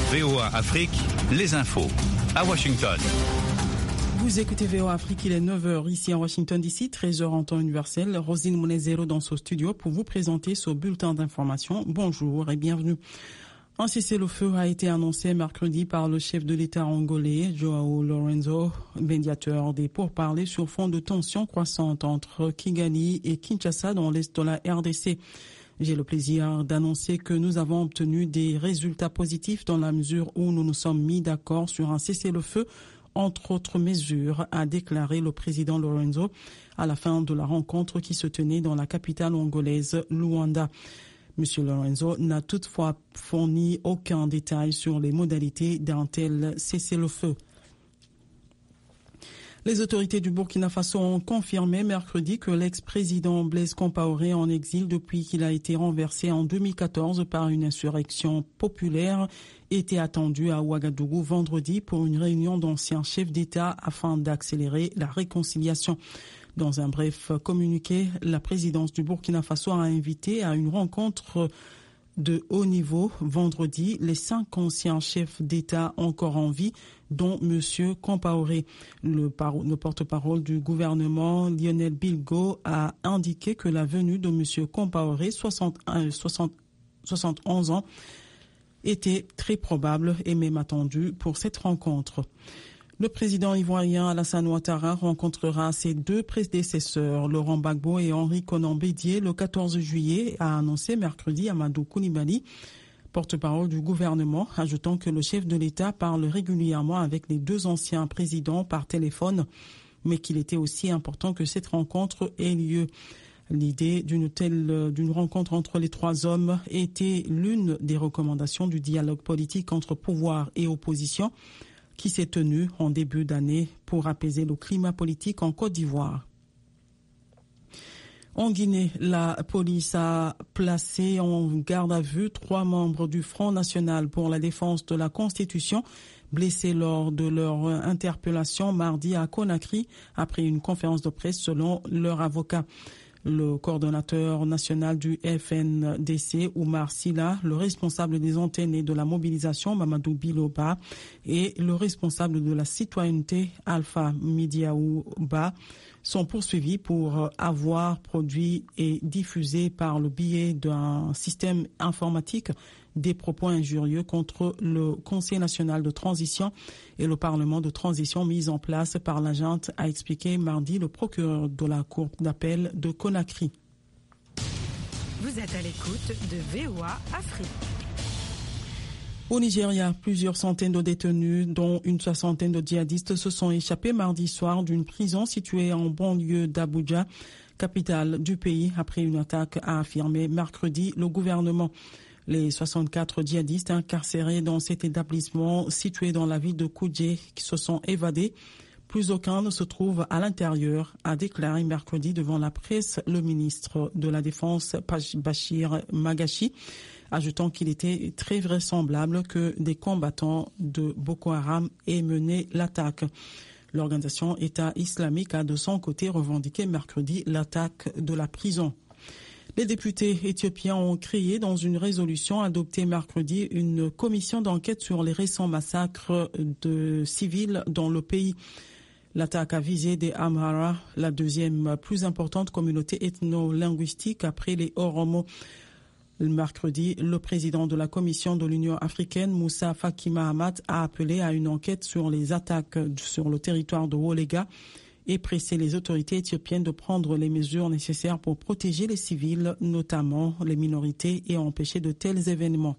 VOA Afrique, les infos. À Washington. Vous écoutez VOA Afrique, il est 9h ici à Washington DC, 13h en temps universel. Rosine Mounezero dans ce studio pour vous présenter ce bulletin d'information. Bonjour et bienvenue. Un cessez-le-feu a été annoncé mercredi par le chef de l'État angolais, João Lourenço, médiateur des pourparlers sur fond de tensions croissantes entre Kigali et Kinshasa dans l'est de la RDC. J'ai le plaisir d'annoncer que nous avons obtenu des résultats positifs dans la mesure où nous nous sommes mis d'accord sur un cessez-le-feu, entre autres mesures, a déclaré le président Lourenço à la fin de la rencontre qui se tenait dans la capitale angolaise, Luanda. Monsieur Lourenço n'a toutefois fourni aucun détail sur les modalités d'un tel cessez-le-feu. Les autorités du Burkina Faso ont confirmé mercredi que l'ex-président Blaise Compaoré, en exil depuis qu'il a été renversé en 2014 par une insurrection populaire, était attendu à Ouagadougou vendredi pour une réunion d'anciens chefs d'État afin d'accélérer la réconciliation. Dans un bref communiqué, la présidence du Burkina Faso a invité à une rencontre de haut niveau vendredi les 5 anciens chefs d'État encore en vie, dont M. Compaoré. Le porte-parole du gouvernement, Lionel Bilgo, a indiqué que la venue de M. Compaoré, 71 ans, était très probable et même attendue pour cette rencontre. Le président ivoirien Alassane Ouattara rencontrera ses 2 prédécesseurs, Laurent Gbagbo et Henri Konan Bédié, le 14 juillet, a annoncé mercredi Amadou Koulibaly, porte-parole du gouvernement, ajoutant que le chef de l'État parle régulièrement avec les 2 anciens présidents par téléphone, mais qu'il était aussi important que cette rencontre ait lieu. L'idée d'une rencontre entre les 3 hommes était l'une des recommandations du dialogue politique entre pouvoir et opposition, qui s'est tenu en début d'année pour apaiser le climat politique en Côte d'Ivoire. En Guinée, la police a placé en garde à vue 3 membres du Front National pour la défense de la Constitution, blessés lors de leur interpellation mardi à Conakry après une conférence de presse selon leur avocat. Le coordonnateur national du FNDC, Oumar Silla, le responsable des antennes et de la mobilisation, Mamadou Biloba, et le responsable de la citoyenneté, Alpha Midiaouba, sont poursuivis pour avoir produit et diffusé par le biais d'un système informatique des propos injurieux contre le Conseil national de transition et le Parlement de transition mis en place par la junte, a expliqué mardi le procureur de la Cour d'appel de Conakry. Vous êtes à l'écoute de VOA Afrique. Au Nigeria, plusieurs centaines de détenus, dont une 60aine de djihadistes, se sont échappés mardi soir d'une prison située en banlieue d'Abuja, capitale du pays, après une attaque, a affirmé mercredi le gouvernement. Les 64 djihadistes incarcérés dans cet établissement situé dans la ville de Kuje qui se sont évadés. Plus aucun ne se trouve à l'intérieur, a déclaré mercredi devant la presse le ministre de la Défense Bachir Magashi, ajoutant qu'il était très vraisemblable que des combattants de Boko Haram aient mené l'attaque. L'organisation État islamique a de son côté revendiqué mercredi l'attaque de la prison. Les députés éthiopiens ont créé dans une résolution adoptée mercredi une commission d'enquête sur les récents massacres de civils dans le pays. L'attaque a visé des Amhara, la deuxième plus importante communauté ethno-linguistique après les Oromo. Le mercredi, le président de la Commission de l'Union africaine, Moussa Faki Mahamat, a appelé à une enquête sur les attaques sur le territoire de Wolega et pressé les autorités éthiopiennes de prendre les mesures nécessaires pour protéger les civils, notamment les minorités, et empêcher de tels événements.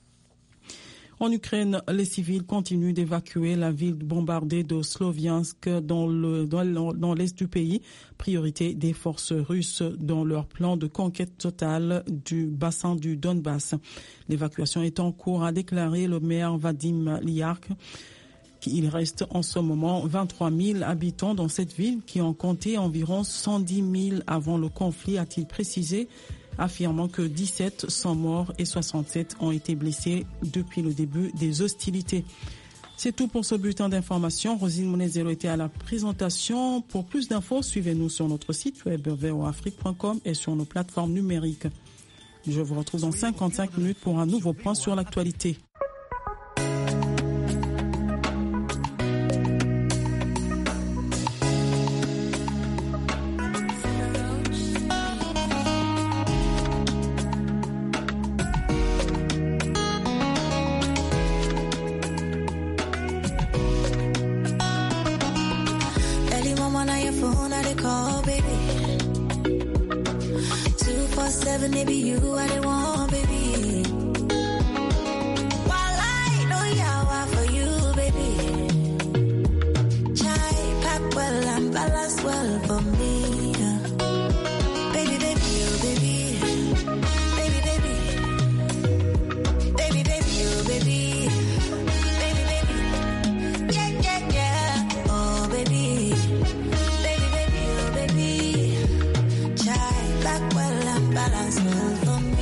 En Ukraine, les civils continuent d'évacuer la ville bombardée de Sloviansk dans l'est du pays, priorité des forces russes dans leur plan de conquête totale du bassin du Donbass. L'évacuation est en cours, a déclaré le maire Vadim Liark. Il reste en ce moment 23 000 habitants dans cette ville qui ont compté environ 110 000 avant le conflit, a-t-il précisé, affirmant que 17 sont morts et 67 ont été blessés depuis le début des hostilités. C'est tout pour ce bulletin d'information. Rosine Mounezero était à la présentation. Pour plus d'infos, suivez-nous sur notre site web voafrique.com et sur nos plateformes numériques. Je vous retrouve dans 55 minutes pour un nouveau point sur l'actualité. when it be you I they want, baby. While I know yawa for you, baby. Chai pack well and balance well for me. Baby, baby, oh baby. Baby, baby. Baby, baby, oh baby. Baby, baby. Yeah, yeah, yeah. Oh baby. Baby, baby, oh baby. Chai pack well and balance well for me.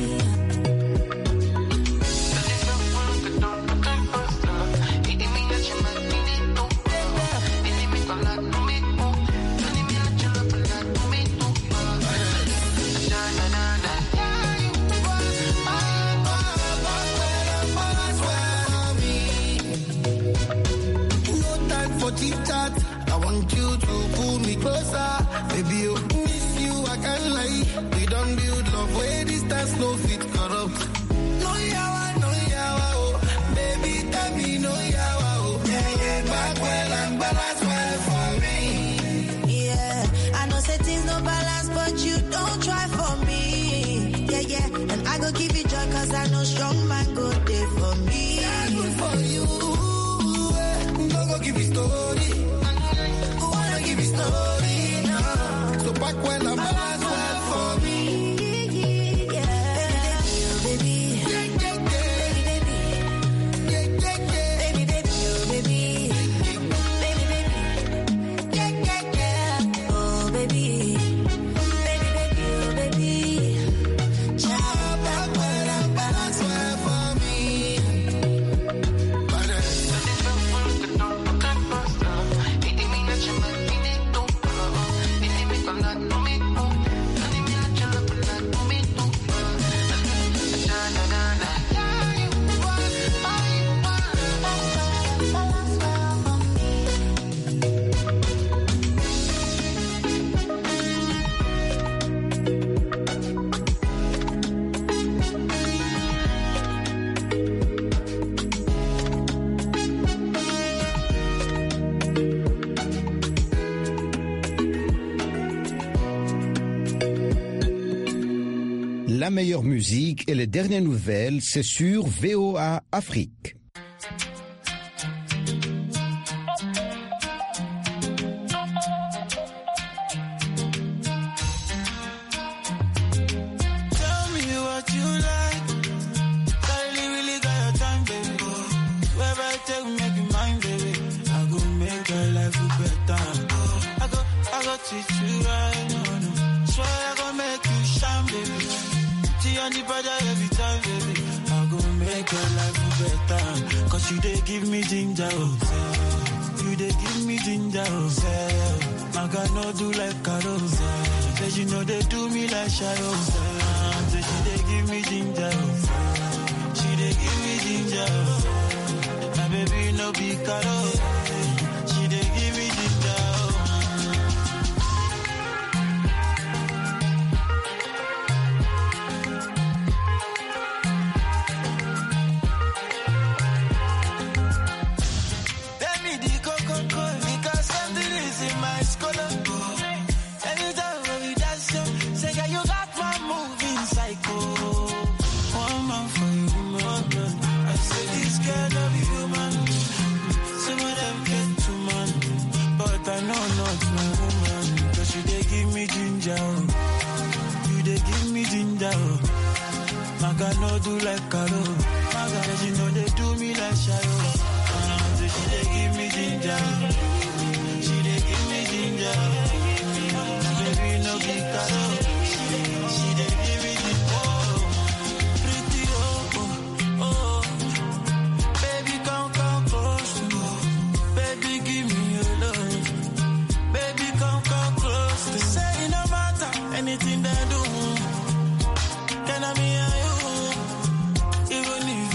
Chit-chat. I want you to pull me closer. Baby, I miss you, I can't lie. We don't build love where distance no fit corrupt. No yawa, oh. Baby, tell me no yawa, oh. Yeah, back well and balance well for me. Yeah, I know say things no balance, but you don't try for me. Yeah, and I go give you joy, cause I know strong man go there for me. Yeah, good for you. Don't go give me story. Wanna give me story now. So back when I'm balance well for me. Yeah, baby, Yeah, yeah, yeah. baby, Yeah, yeah, yeah. baby, baby, oh baby, baby, baby, yeah, yeah, yeah, oh baby, baby, baby, oh baby, child, back when I'm balance well for me. La meilleure musique et les dernières nouvelles, c'est sur VOA Afrique. Tell me what you like. Really got your time, baby. Wherever I take, make you mine, baby. I go make your life better. I go treat you right, no. Swear I go make you shine, baby. See on the brother every time, baby. I go make your life better. Cause you they give me ginger, oh. You they give me ginger, oh. I got no do like Carol. Say you know they do me like Shadow. Say she they give me ginger, oh. She they give me ginger, oh. My baby no be Carol. She they give me ginger, oh. You they give me ginger, oh. Maga no do like Karo. Maga, you know they do me like Shayo. She they give me ginger.